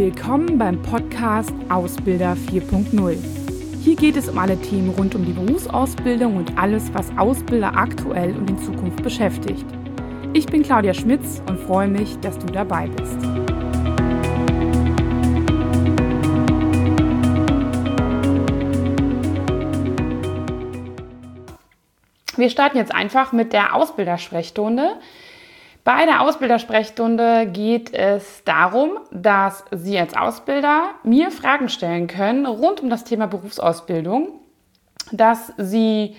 Willkommen beim Podcast Ausbilder 4.0. Hier geht es um alle Themen rund um die Berufsausbildung und alles, was Ausbilder aktuell und in Zukunft beschäftigt. Ich bin Claudia Schmitz und freue mich, dass du dabei bist. Wir starten jetzt einfach mit der Ausbildersprechstunde. Bei der Ausbildersprechstunde geht es darum, dass Sie als Ausbilder mir Fragen stellen können rund um das Thema Berufsausbildung, dass Sie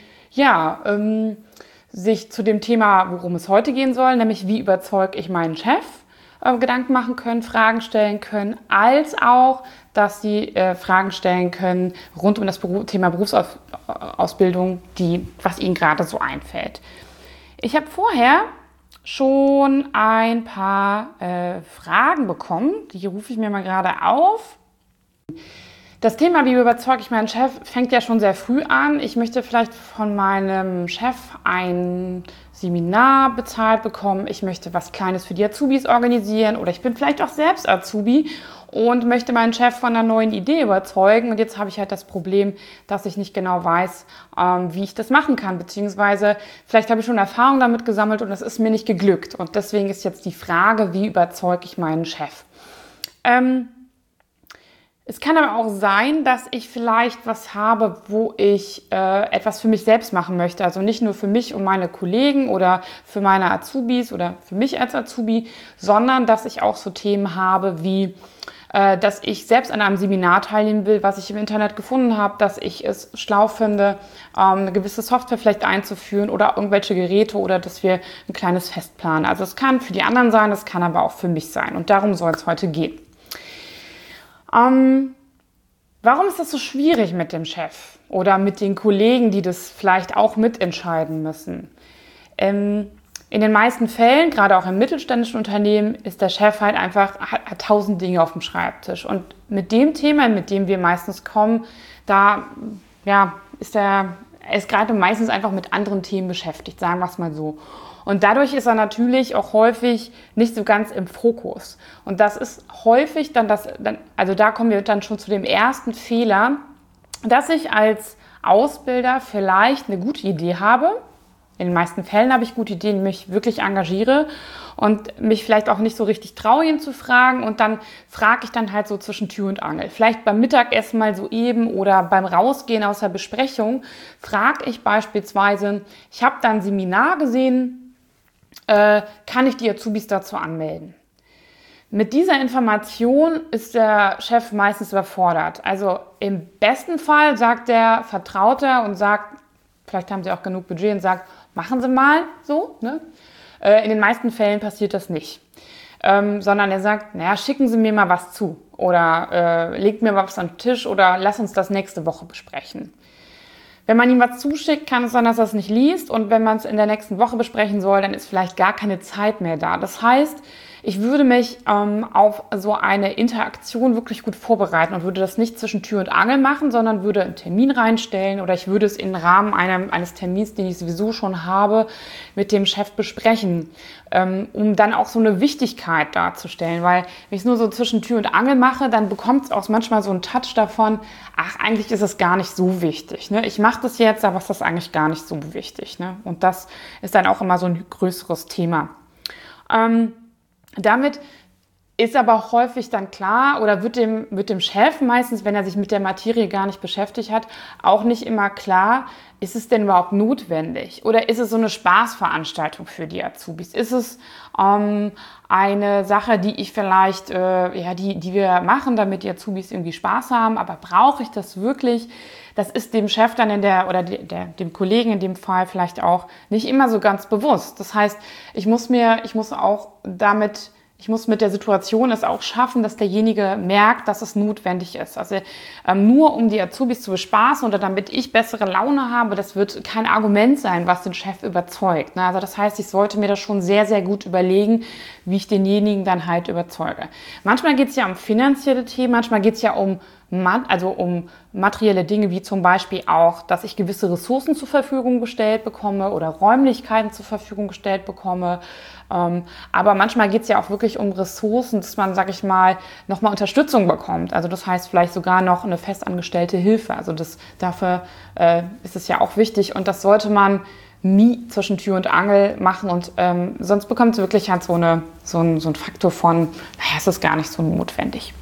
sich zu dem Thema, worum es heute gehen soll, nämlich wie überzeuge ich meinen Chef, Gedanken machen können, Fragen stellen können, als auch, dass Sie Fragen stellen können rund um das Thema Berufsausbildung, was Ihnen gerade so einfällt. Ich habe vorher schon ein paar Fragen bekommen, die rufe ich mir mal gerade auf. Das Thema, wie überzeuge ich meinen Chef, fängt ja schon sehr früh an. Ich möchte vielleicht von meinem Chef ein Seminar bezahlt bekommen. Ich möchte was Kleines für die Azubis organisieren oder ich bin vielleicht auch selbst Azubi und möchte meinen Chef von einer neuen Idee überzeugen. Und jetzt habe ich halt das Problem, dass ich nicht genau weiß, wie ich das machen kann. Beziehungsweise vielleicht habe ich schon Erfahrung damit gesammelt und es ist mir nicht geglückt. Und deswegen ist jetzt die Frage, wie überzeuge ich meinen Chef? Es kann aber auch sein, dass ich vielleicht was habe, wo ich etwas für mich selbst machen möchte. Also nicht nur für mich und meine Kollegen oder für meine Azubis oder für mich als Azubi, sondern dass ich auch so Themen habe wie, dass ich selbst an einem Seminar teilnehmen will, was ich im Internet gefunden habe, dass ich es schlau finde, eine gewisse Software vielleicht einzuführen oder irgendwelche Geräte oder dass wir ein kleines Fest planen. Also es kann für die anderen sein, es kann aber auch für mich sein. Und darum soll es heute gehen. Warum ist das so schwierig mit dem Chef oder mit den Kollegen, die das vielleicht auch mitentscheiden müssen? In den meisten Fällen, gerade auch im mittelständischen Unternehmen, ist der Chef halt einfach, hat 1000 Dinge auf dem Schreibtisch. Und mit dem Thema, mit dem wir meistens kommen, ist gerade meistens einfach mit anderen Themen beschäftigt, sagen wir es mal so. Und dadurch ist er natürlich auch häufig nicht so ganz im Fokus. Und das ist häufig da kommen wir dann schon zu dem ersten Fehler, dass ich als Ausbilder vielleicht eine gute Idee habe. In den meisten Fällen habe ich gute Ideen, mich wirklich engagiere und mich vielleicht auch nicht so richtig traue, ihn zu fragen. Und dann frage ich dann halt so zwischen Tür und Angel. Vielleicht beim Mittagessen mal so eben oder beim Rausgehen aus der Besprechung frage ich beispielsweise, ich habe da ein Seminar gesehen, kann ich die Azubis dazu anmelden? Mit dieser Information ist der Chef meistens überfordert. Also im besten Fall sagt der Vertrauter und sagt, vielleicht haben sie auch genug Budget und sagt, machen Sie mal so. Ne? In den meisten Fällen passiert das nicht. Sondern er sagt, schicken Sie mir mal was zu oder legt mir was an den Tisch oder lass uns das nächste Woche besprechen. Wenn man ihm was zuschickt, kann es sein, dass er es nicht liest und wenn man es in der nächsten Woche besprechen soll, dann ist vielleicht gar keine Zeit mehr da. Das heißt, ich würde mich auf so eine Interaktion wirklich gut vorbereiten und würde das nicht zwischen Tür und Angel machen, sondern würde einen Termin reinstellen oder ich würde es im Rahmen eines Termins, den ich sowieso schon habe, mit dem Chef besprechen, um dann auch so eine Wichtigkeit darzustellen. Weil wenn ich es nur so zwischen Tür und Angel mache, dann bekommt es auch manchmal so einen Touch davon, eigentlich ist es gar nicht so wichtig. Ne? Ich mache das jetzt, aber es ist eigentlich gar nicht so wichtig. Ne? Und das ist dann auch immer so ein größeres Thema. Damit ist aber auch häufig dann klar oder wird dem Chef meistens, wenn er sich mit der Materie gar nicht beschäftigt hat, auch nicht immer klar, ist es denn überhaupt notwendig? Oder ist es so eine Spaßveranstaltung für die Azubis? Ist es eine Sache, die ich vielleicht, die wir machen, damit die Azubis irgendwie Spaß haben, aber brauche ich das wirklich? Das ist dem Chef dann dem Kollegen in dem Fall vielleicht auch nicht immer so ganz bewusst. Das heißt, ich muss mit der Situation es auch schaffen, dass derjenige merkt, dass es notwendig ist. Also nur um die Azubis zu bespaßen oder damit ich bessere Laune habe, das wird kein Argument sein, was den Chef überzeugt. Also das heißt, ich sollte mir das schon sehr, sehr gut überlegen, wie ich denjenigen dann halt überzeuge. Manchmal geht es ja um finanzielle Themen, manchmal geht es ja um also um materielle Dinge wie zum Beispiel auch, dass ich gewisse Ressourcen zur Verfügung gestellt bekomme oder Räumlichkeiten zur Verfügung gestellt bekomme. Aber manchmal geht es ja auch wirklich um Ressourcen, dass man, sag ich mal, nochmal Unterstützung bekommt. Also das heißt vielleicht sogar noch eine festangestellte Hilfe. Also dafür ist es ja auch wichtig und das sollte man nie zwischen Tür und Angel machen und sonst bekommt es wirklich halt so einen Faktor von, naja, es ist gar nicht so notwendig.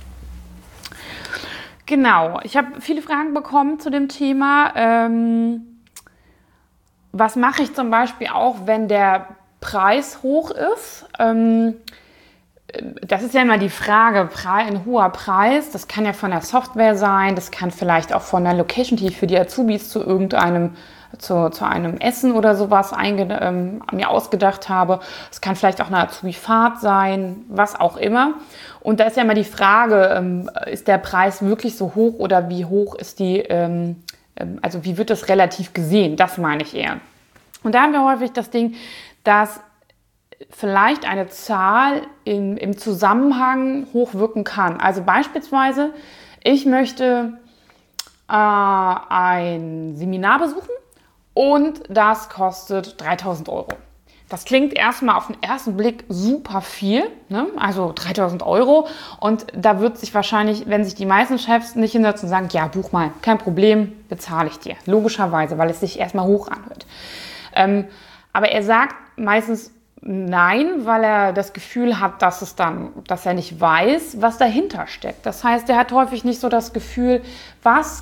Genau, ich habe viele Fragen bekommen zu dem Thema. Was mache ich zum Beispiel auch, wenn der Preis hoch ist? Das ist ja immer die Frage, ein hoher Preis, das kann ja von der Software sein, das kann vielleicht auch von der Location, die ich für die Azubis zu einem Essen oder sowas mir ausgedacht habe. Es kann vielleicht auch eine Azubi-Fahrt sein, was auch immer. Und da ist ja immer die Frage, ist der Preis wirklich so hoch oder wie hoch ist also wie wird das relativ gesehen? Das meine ich eher. Und da haben wir häufig das Ding, dass vielleicht eine Zahl im Zusammenhang hoch wirken kann. Also beispielsweise, ich möchte ein Seminar besuchen und das kostet 3.000 Euro. Das klingt erstmal auf den ersten Blick super viel, ne? Also 3.000 Euro. Und da wird sich wahrscheinlich, wenn sich die meisten Chefs nicht hinsetzen und sagen, ja, buch mal, kein Problem, bezahle ich dir. Logischerweise, weil es sich erstmal hoch anhört. Aber er sagt meistens nein, weil er das Gefühl hat, dass er nicht weiß, was dahinter steckt. Das heißt, er hat häufig nicht so das Gefühl, was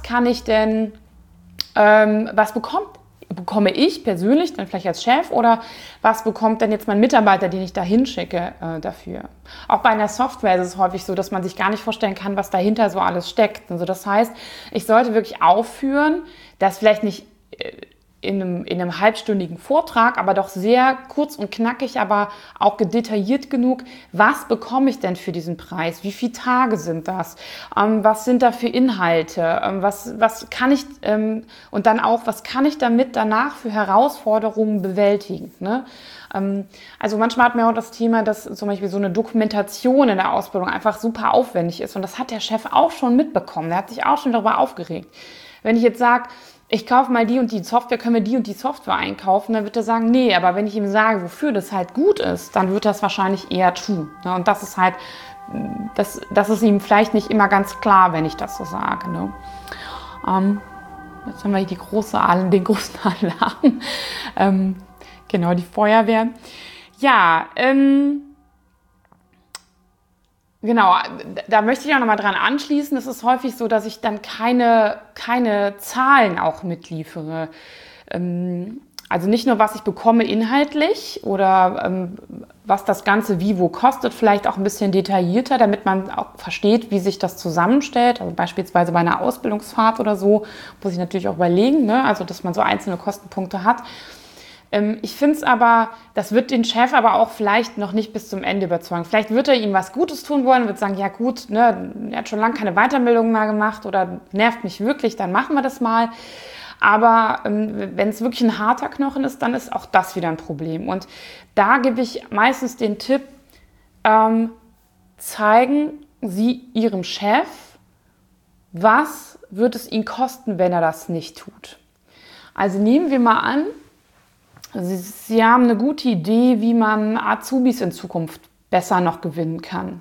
bekomme ich persönlich, dann vielleicht als Chef, oder was bekommt denn jetzt mein Mitarbeiter, den ich da hinschicke, dafür? Auch bei einer Software ist es häufig so, dass man sich gar nicht vorstellen kann, was dahinter so alles steckt. Also das heißt, ich sollte wirklich aufführen, dass vielleicht nicht in einem halbstündigen Vortrag, aber doch sehr kurz und knackig, aber auch detailliert genug, was bekomme ich denn für diesen Preis? Wie viele Tage sind das? Was sind da für Inhalte? Was kann ich und dann auch, was kann ich damit danach für Herausforderungen bewältigen? Ne? Also manchmal hat man auch das Thema, dass zum Beispiel so eine Dokumentation in der Ausbildung einfach super aufwendig ist und das hat der Chef auch schon mitbekommen. Der hat sich auch schon darüber aufgeregt. Wenn ich jetzt sage, ich kaufe mal die und die Software, können wir die und die Software einkaufen, dann wird er sagen, nee, aber wenn ich ihm sage, wofür das halt gut ist, dann wird er es wahrscheinlich eher tun. Und das ist halt, das ist ihm vielleicht nicht immer ganz klar, wenn ich das so sage. Ne? Jetzt haben wir hier den großen Alarm. Genau, die Feuerwehr. Ja, genau, da möchte ich auch nochmal dran anschließen. Es ist häufig so, dass ich dann keine Zahlen auch mitliefere. Also nicht nur, was ich bekomme inhaltlich oder was das Ganze wie wo kostet, vielleicht auch ein bisschen detaillierter, damit man auch versteht, wie sich das zusammenstellt. Also beispielsweise bei einer Ausbildungsfahrt oder so, muss ich natürlich auch überlegen, ne? Also dass man so einzelne Kostenpunkte hat. Ich finde es aber, das wird den Chef aber auch vielleicht noch nicht bis zum Ende überzeugen. Vielleicht wird er ihm was Gutes tun wollen und wird sagen, ja gut, ne, er hat schon lange keine Weiterbildung mehr gemacht oder nervt mich wirklich, dann machen wir das mal. Aber wenn es wirklich ein harter Knochen ist, dann ist auch das wieder ein Problem. Und da gebe ich meistens den Tipp, zeigen Sie Ihrem Chef, was wird es ihn kosten, wenn er das nicht tut. Also nehmen wir mal an, Sie haben eine gute Idee, wie man Azubis in Zukunft besser noch gewinnen kann.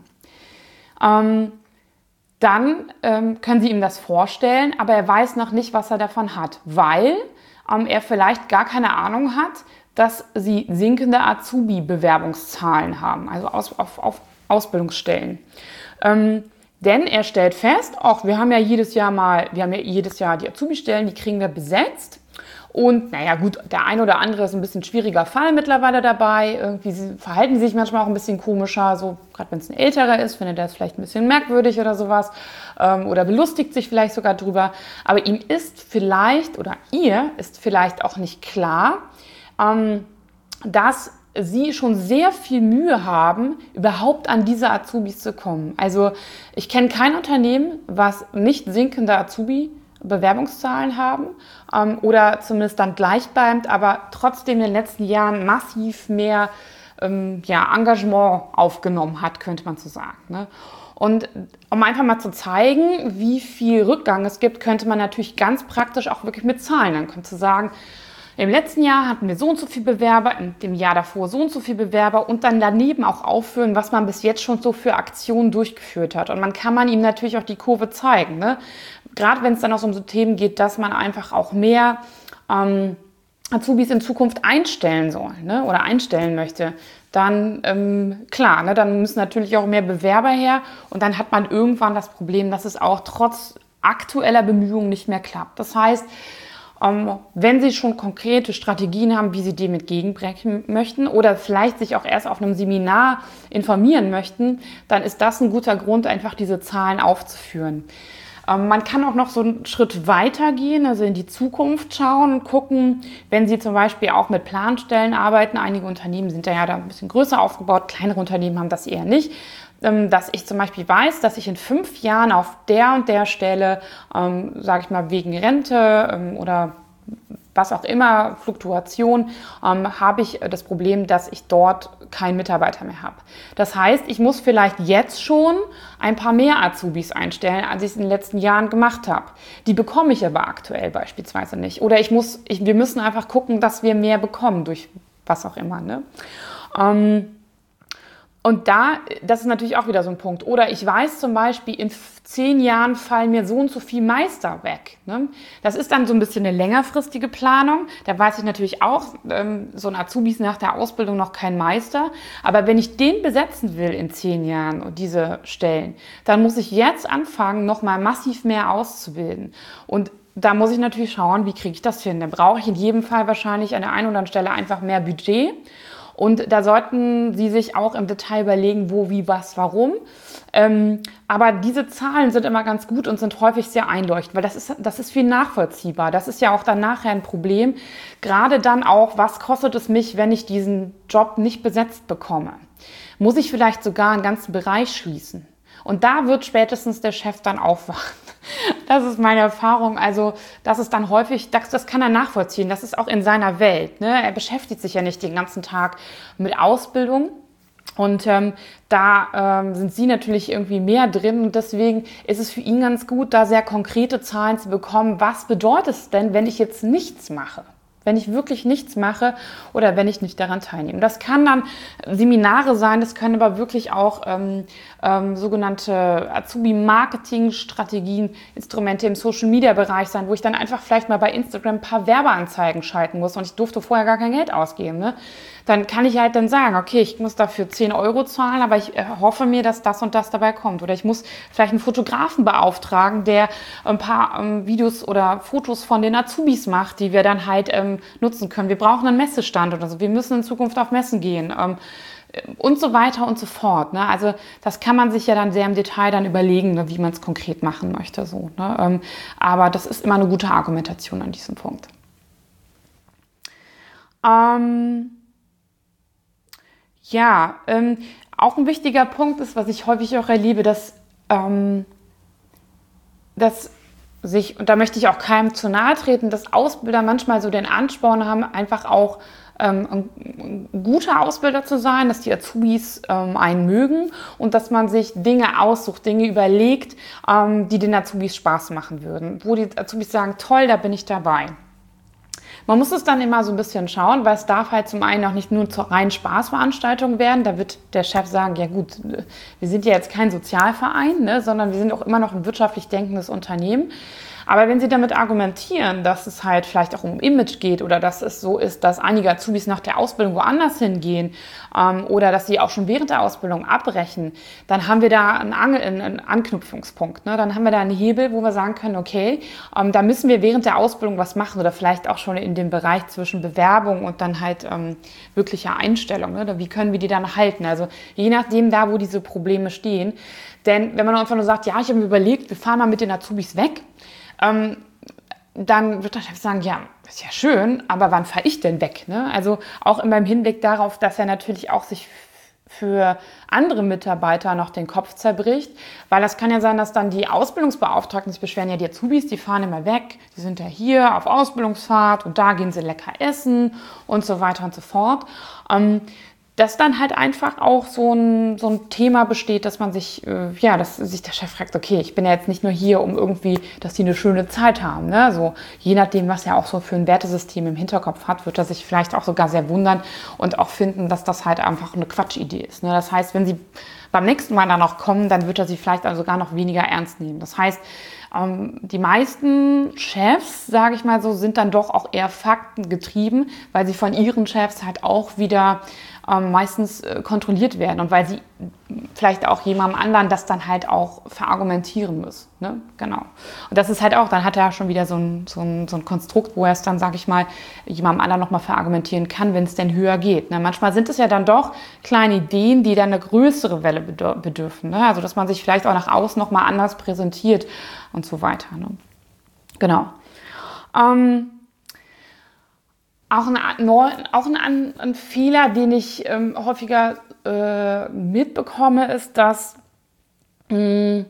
Dann können Sie ihm das vorstellen, aber er weiß noch nicht, was er davon hat, weil er vielleicht gar keine Ahnung hat, dass Sie sinkende Azubi-Bewerbungszahlen haben, also auf Ausbildungsstellen. Denn er stellt fest, wir haben ja jedes Jahr die Azubi-Stellen, die kriegen wir besetzt. Und naja gut, der ein oder andere ist ein bisschen schwieriger Fall mittlerweile dabei. Irgendwie verhalten sie sich manchmal auch ein bisschen komischer, so gerade wenn es ein älterer ist, findet er es vielleicht ein bisschen merkwürdig oder sowas oder belustigt sich vielleicht sogar drüber. Aber ihm ist vielleicht oder ihr ist vielleicht auch nicht klar, dass sie schon sehr viel Mühe haben, überhaupt an diese Azubis zu kommen. Also ich kenne kein Unternehmen, was nicht sinkende Azubi-Bewerbungszahlen haben oder zumindest dann gleichbleibend, aber trotzdem in den letzten Jahren massiv mehr Engagement aufgenommen hat, könnte man so sagen. Ne? Und um einfach mal zu zeigen, wie viel Rückgang es gibt, könnte man natürlich ganz praktisch auch wirklich mit Zahlen. Dann könnte man sagen, im letzten Jahr hatten wir so und so viele Bewerber, in dem Jahr davor so und so viele Bewerber und dann daneben auch aufführen, was man bis jetzt schon so für Aktionen durchgeführt hat. Und man ihm natürlich auch die Kurve zeigen, ne? Gerade wenn es dann auch so um so Themen geht, dass man einfach auch mehr Azubis in Zukunft einstellen soll, ne? Oder einstellen möchte, dann klar, ne? Dann müssen natürlich auch mehr Bewerber her und dann hat man irgendwann das Problem, dass es auch trotz aktueller Bemühungen nicht mehr klappt. Das heißt, wenn Sie schon konkrete Strategien haben, wie Sie dem entgegenbrechen möchten oder vielleicht sich auch erst auf einem Seminar informieren möchten, dann ist das ein guter Grund, einfach diese Zahlen aufzuführen. Man kann auch noch so einen Schritt weiter gehen, also in die Zukunft schauen und gucken, wenn Sie zum Beispiel auch mit Planstellen arbeiten. Einige Unternehmen sind da ein bisschen größer aufgebaut, kleinere Unternehmen haben das eher nicht. Dass ich zum Beispiel weiß, dass ich in 5 Jahren auf der und der Stelle, sage ich mal, wegen Rente oder was auch immer, Fluktuation, habe ich das Problem, dass ich dort keinen Mitarbeiter mehr habe. Das heißt, ich muss vielleicht jetzt schon ein paar mehr Azubis einstellen, als ich es in den letzten Jahren gemacht habe. Die bekomme ich aber aktuell beispielsweise nicht. Oder wir müssen einfach gucken, dass wir mehr bekommen durch was auch immer, ne? Und das ist natürlich auch wieder so ein Punkt. Oder ich weiß zum Beispiel, in 10 Jahren fallen mir so und so viel Meister weg, ne? Das ist dann so ein bisschen eine längerfristige Planung. Da weiß ich natürlich auch, so ein Azubi ist nach der Ausbildung noch kein Meister. Aber wenn ich den besetzen will in 10 Jahren und diese Stellen, dann muss ich jetzt anfangen, nochmal massiv mehr auszubilden. Und da muss ich natürlich schauen, wie kriege ich das hin. Da brauche ich in jedem Fall wahrscheinlich an der einen oder anderen Stelle einfach mehr Budget. Und da sollten Sie sich auch im Detail überlegen, wo, wie, was, warum. Aber diese Zahlen sind immer ganz gut und sind häufig sehr einleuchtend, weil das ist viel nachvollziehbar. Das ist ja auch dann nachher ein Problem. Gerade dann auch, was kostet es mich, wenn ich diesen Job nicht besetzt bekomme? Muss ich vielleicht sogar einen ganzen Bereich schließen? Und da wird spätestens der Chef dann aufwachen. Das ist meine Erfahrung. Also das ist dann häufig, das kann er nachvollziehen. Das ist auch in seiner Welt, ne? Er beschäftigt sich ja nicht den ganzen Tag mit Ausbildung. Und da sind Sie natürlich irgendwie mehr drin. Und deswegen ist es für ihn ganz gut, da sehr konkrete Zahlen zu bekommen. Was bedeutet es denn, wenn ich jetzt nichts mache? Wenn ich wirklich nichts mache oder wenn ich nicht daran teilnehme. Das kann dann Seminare sein, das können aber wirklich auch sogenannte Azubi-Marketing-Strategien, Instrumente im Social-Media-Bereich sein, wo ich dann einfach vielleicht mal bei Instagram ein paar Werbeanzeigen schalten muss und ich durfte vorher gar kein Geld ausgeben, ne? Dann kann ich halt dann sagen, okay, ich muss dafür 10 Euro zahlen, aber ich hoffe mir, dass das und das dabei kommt. Oder ich muss vielleicht einen Fotografen beauftragen, der ein paar Videos oder Fotos von den Azubis macht, die wir dann halt nutzen können. Wir brauchen einen Messestand oder so. Wir müssen in Zukunft auf Messen gehen. Und so weiter und so fort, ne? Also das kann man sich ja dann sehr im Detail dann überlegen, ne, wie man es konkret machen möchte. So, ne? Aber das ist immer eine gute Argumentation an diesem Punkt. Auch ein wichtiger Punkt ist, was ich häufig auch erlebe, dass sich, und da möchte ich auch keinem zu nahe treten, dass Ausbilder manchmal so den Ansporn haben, einfach auch ein guter Ausbilder zu sein, dass die Azubis einen mögen und dass man sich Dinge aussucht, Dinge überlegt, die den Azubis Spaß machen würden. Wo die Azubis sagen, toll, da bin ich dabei. Man muss es dann immer so ein bisschen schauen, weil es darf halt zum einen auch nicht nur zur reinen Spaßveranstaltung werden. Da wird der Chef sagen, ja gut, wir sind ja jetzt kein Sozialverein, ne, sondern wir sind auch immer noch ein wirtschaftlich denkendes Unternehmen. Aber wenn Sie damit argumentieren, dass es halt vielleicht auch um Image geht oder dass es so ist, dass einige Azubis nach der Ausbildung woanders hingehen oder dass sie auch schon während der Ausbildung abbrechen, dann haben wir da einen Anknüpfungspunkt. Ne? Dann haben wir da einen Hebel, wo wir sagen können, okay, da müssen wir während der Ausbildung was machen oder vielleicht auch schon in dem Bereich zwischen Bewerbung und dann halt wirklicher Einstellung. Ne? Wie können wir die dann halten? Also je nachdem da, wo diese Probleme stehen. Denn wenn man einfach nur sagt, ja, ich habe mir überlegt, wir fahren mal mit den Azubis weg, dann wird der Chef sagen, ja, ist ja schön, aber wann fahre ich denn weg? Ne? Also auch immer im Hinblick darauf, dass er natürlich auch sich für andere Mitarbeiter noch den Kopf zerbricht, weil das kann ja sein, dass dann die Ausbildungsbeauftragten sich beschweren, ja, die Azubis, die fahren immer weg, die sind ja hier auf Ausbildungsfahrt und da gehen sie lecker essen und so weiter und so fort. dass dann halt einfach auch so ein Thema besteht, dass man sich, dass sich der Chef fragt, okay, ich bin ja jetzt nicht nur hier, um irgendwie, dass die eine schöne Zeit haben. Ne? So, je nachdem, was er auch so für ein Wertesystem im Hinterkopf hat, wird er sich vielleicht auch sogar sehr wundern und auch finden, dass das halt einfach eine Quatschidee ist. Ne? Das heißt, wenn sie beim nächsten Mal dann noch kommen, dann wird er sie vielleicht also sogar noch weniger ernst nehmen. Das heißt, die meisten Chefs, sage ich mal so, sind dann doch auch eher faktengetrieben, weil sie von ihren Chefs halt auch wieder meistens kontrolliert werden und weil sie vielleicht auch jemandem anderen das dann halt auch verargumentieren müssen. Ne? Genau. Und das ist halt auch, dann hat er schon wieder so ein Konstrukt, wo er es dann, sage ich mal, jemandem anderen nochmal verargumentieren kann, wenn es denn höher geht. Ne? Manchmal sind es ja dann doch kleine Ideen, die dann eine größere Welle bedürfen. Ne? Also dass man sich vielleicht auch nach außen nochmal anders präsentiert und so weiter. Ne? Genau. Auch ein Fehler, den ich häufiger mitbekomme, ist, dass wenn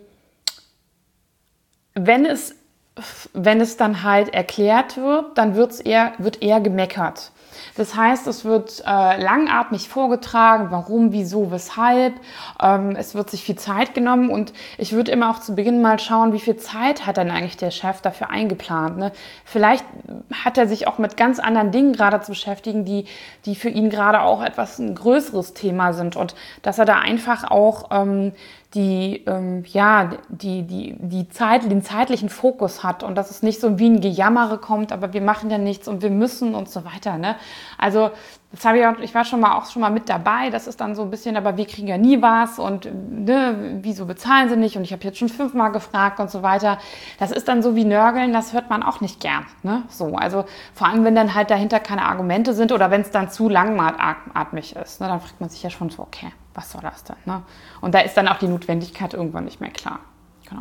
es dann halt erklärt wird, dann wird eher gemeckert. Das heißt, es wird langatmig vorgetragen, warum, wieso, weshalb. Es wird sich viel Zeit genommen und ich würde immer auch zu Beginn mal schauen, wie viel Zeit hat denn eigentlich der Chef dafür eingeplant. Ne? Vielleicht hat er sich auch mit ganz anderen Dingen gerade zu beschäftigen, die für ihn gerade auch etwas ein größeres Thema sind und dass er da einfach auch den zeitlichen Fokus hat und dass es nicht so wie ein Gejammere kommt, aber wir machen ja nichts und wir müssen und so weiter. Ne? Also das habe ich war schon mal mit dabei, das ist dann so ein bisschen, aber wir kriegen ja nie was und ne, wieso bezahlen sie nicht und ich habe jetzt schon 5-mal gefragt und so weiter. Das ist dann so wie Nörgeln, das hört man auch nicht gern. Ne? So, also vor allem, wenn dann halt dahinter keine Argumente sind oder wenn es dann zu langatmig ist, ne, dann fragt man sich ja schon so, okay, was soll das denn? Ne? Und da ist dann auch die Notwendigkeit irgendwann nicht mehr klar. Genau.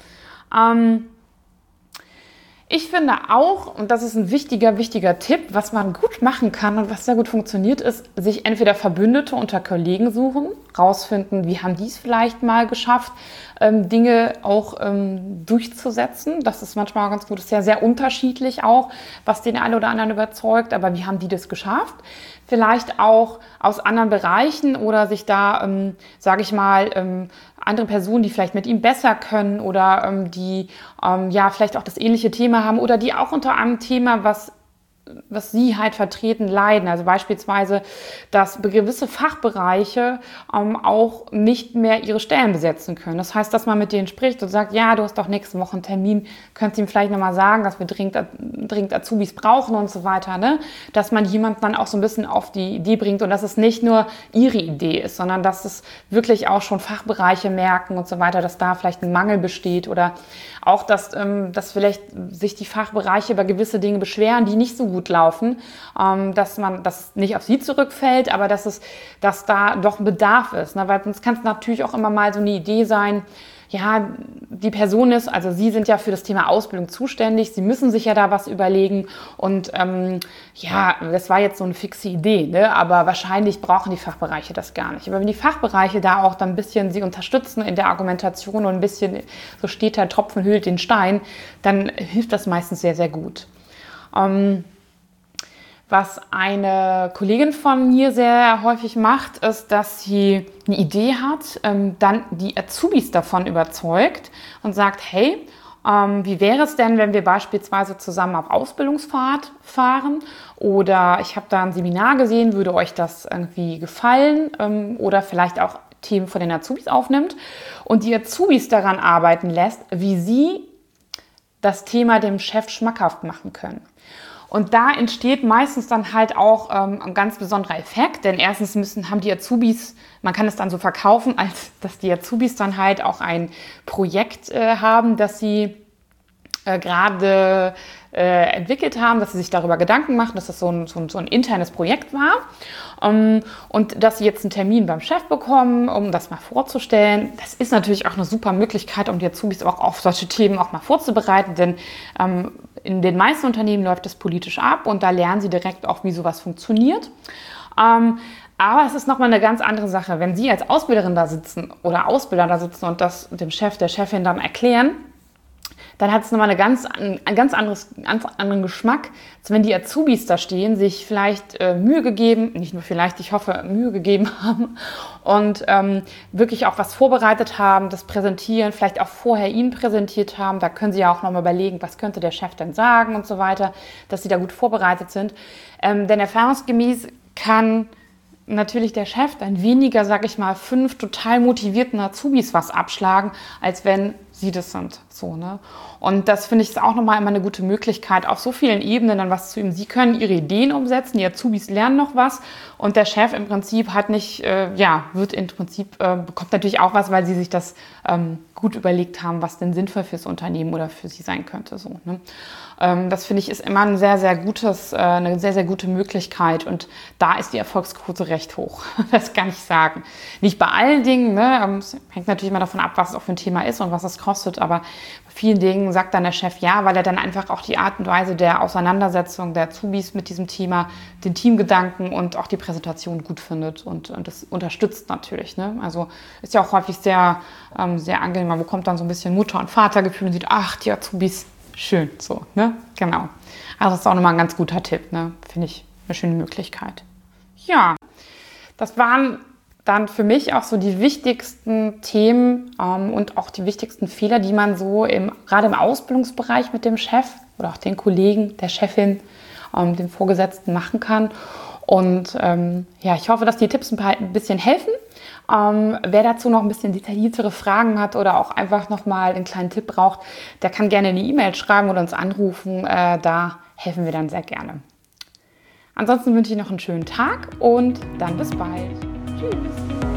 Ich finde auch, und das ist ein wichtiger Tipp, was man gut machen kann und was sehr gut funktioniert, ist, sich entweder Verbündete unter Kollegen suchen, rausfinden, wie haben die es vielleicht mal geschafft, Dinge auch durchzusetzen. Das ist manchmal ganz gut, ist ja sehr unterschiedlich auch, was den einen oder anderen überzeugt, aber wie haben die das geschafft? Vielleicht auch aus anderen Bereichen oder sich da, sage ich mal, andere Personen, die vielleicht mit ihm besser können oder die vielleicht auch das ähnliche Thema haben oder die auch unter einem Thema, was sie halt vertreten, leiden. Also beispielsweise, dass gewisse Fachbereiche auch nicht mehr ihre Stellen besetzen können. Das heißt, dass man mit denen spricht und sagt, ja, du hast doch nächste Woche einen Termin, könntest du ihm vielleicht nochmal sagen, dass wir dringend Azubis brauchen und so weiter. Ne? Dass man jemanden dann auch so ein bisschen auf die Idee bringt und dass es nicht nur ihre Idee ist, sondern dass es wirklich auch schon Fachbereiche merken und so weiter, dass da vielleicht ein Mangel besteht oder auch, dass vielleicht sich die Fachbereiche über gewisse Dinge beschweren, die nicht so gut laufen, dass es nicht auf sie zurückfällt, aber dass da doch ein Bedarf ist. Ne? Weil sonst kann es natürlich auch immer mal so eine Idee sein, ja, die Person ist, also Sie sind ja für das Thema Ausbildung zuständig, Sie müssen sich ja da was überlegen und das war jetzt so eine fixe Idee, ne? Aber wahrscheinlich brauchen die Fachbereiche das gar nicht. Aber wenn die Fachbereiche da auch dann ein bisschen Sie unterstützen in der Argumentation und ein bisschen, so steht der Tropfen höhlt den Stein, dann hilft das meistens sehr, sehr gut. Was eine Kollegin von mir sehr häufig macht, ist, dass sie eine Idee hat, dann die Azubis davon überzeugt und sagt, hey, wie wäre es denn, wenn wir beispielsweise zusammen auf Ausbildungsfahrt fahren oder ich habe da ein Seminar gesehen, würde euch das irgendwie gefallen oder vielleicht auch Themen von den Azubis aufnimmt und die Azubis daran arbeiten lässt, wie sie das Thema dem Chef schmackhaft machen können. Und da entsteht meistens dann halt auch ein ganz besonderer Effekt, denn erstens haben die Azubis, man kann es dann so verkaufen, als dass die Azubis dann halt auch ein Projekt haben, das sie gerade entwickelt haben, dass sie sich darüber Gedanken machen, dass das so ein internes Projekt war und dass sie jetzt einen Termin beim Chef bekommen, um das mal vorzustellen. Das ist natürlich auch eine super Möglichkeit, um die Azubis auch auf solche Themen auch mal vorzubereiten, denn in den meisten Unternehmen läuft das politisch ab und da lernen sie direkt auch, wie sowas funktioniert. Aber es ist nochmal eine ganz andere Sache, wenn Sie als Ausbilderin da sitzen oder Ausbilder da sitzen und das dem Chef, der Chefin dann erklären, dann hat es nochmal einen ganz anderen Geschmack, als wenn die Azubis da stehen, sich vielleicht Mühe gegeben, nicht nur vielleicht, ich hoffe, Mühe gegeben haben und wirklich auch was vorbereitet haben, das präsentieren, vielleicht auch vorher Ihnen präsentiert haben. Da können Sie ja auch nochmal überlegen, was könnte der Chef denn sagen und so weiter, dass Sie da gut vorbereitet sind. Denn erfahrungsgemäß kann natürlich der Chef dann weniger, sag ich mal, 5 total motivierten Azubis was abschlagen, als wenn sie das sind. So, ne? Und das finde ich ist auch nochmal immer eine gute Möglichkeit, auf so vielen Ebenen dann was zu üben. Sie können ihre Ideen umsetzen, die Azubis lernen noch was und der Chef im Prinzip hat nicht, bekommt natürlich auch was, weil sie sich das gut überlegt haben, was denn sinnvoll fürs Unternehmen oder für sie sein könnte. So, ne? Das finde ich ist immer ein eine sehr, sehr gute Möglichkeit und da ist die Erfolgsquote recht hoch. Das kann ich sagen. Nicht bei allen Dingen, ne? Es hängt natürlich immer davon ab, was es auch für ein Thema ist und was es kostet, aber bei vielen Dingen sagt dann der Chef ja, weil er dann einfach auch die Art und Weise der Auseinandersetzung der Azubis mit diesem Thema, den Teamgedanken und auch die Präsentation gut findet und das unterstützt natürlich. Ne? Also ist ja auch häufig sehr, sehr angenehm, man bekommt dann so ein bisschen Mutter- und Vatergefühl und sieht, ach, die Azubis, schön, so, ne? Genau. Also das ist auch nochmal ein ganz guter Tipp, ne? Finde ich eine schöne Möglichkeit. Ja, das waren dann für mich auch so die wichtigsten Themen und auch die wichtigsten Fehler, die man so gerade im Ausbildungsbereich mit dem Chef oder auch den Kollegen, der Chefin, dem Vorgesetzten machen kann. Und ich hoffe, dass die Tipps ein bisschen helfen. Wer dazu noch ein bisschen detailliertere Fragen hat oder auch einfach nochmal einen kleinen Tipp braucht, der kann gerne eine E-Mail schreiben oder uns anrufen. Da helfen wir dann sehr gerne. Ansonsten wünsche ich noch einen schönen Tag und dann bis bald. Tschüss.